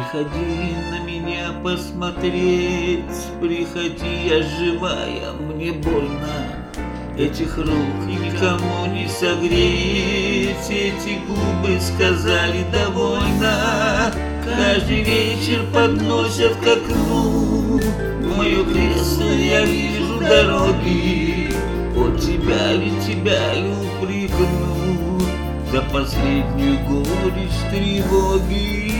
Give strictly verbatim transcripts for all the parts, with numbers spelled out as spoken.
Приходи на меня посмотреть, приходи, я живая, мне больно. Этих рук никому не согреть, эти губы сказали довольно. Каждый вечер подносят к окну мое кресло, я вижу дороги. От тебя ли тебя ли упрекну за последнюю горечь тревоги.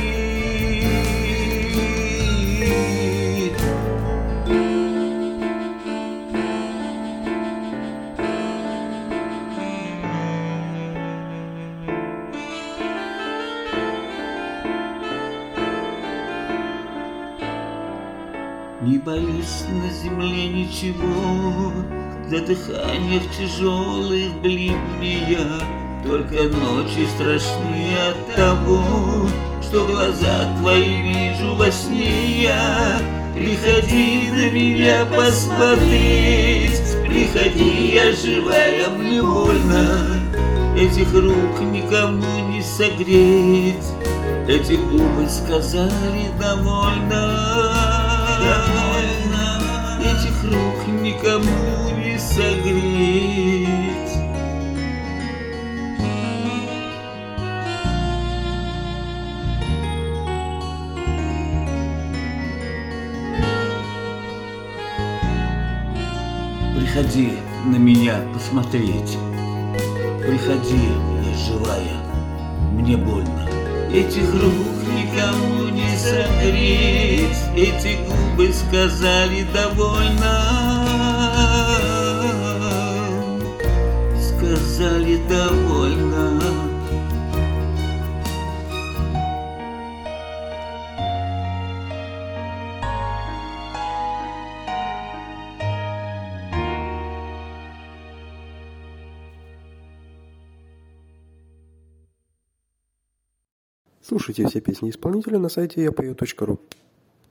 Не боюсь на земле ничего, для дыханиях тяжелых бледнее. Только ночи страшны от того, что глаза твои вижу во сне я. Приходи на меня посмотреть, приходи, я живая, мне больно. Этих рук никому не согреть, эти губы сказали довольно. Этих рук никому не согреть. Приходи на меня посмотреть, приходи, я живая, мне больно. Этих рук никому не согреть, эти губы сказали довольно. Сказали довольно. Слушайте все песни исполнителя на сайте я пою точка ру.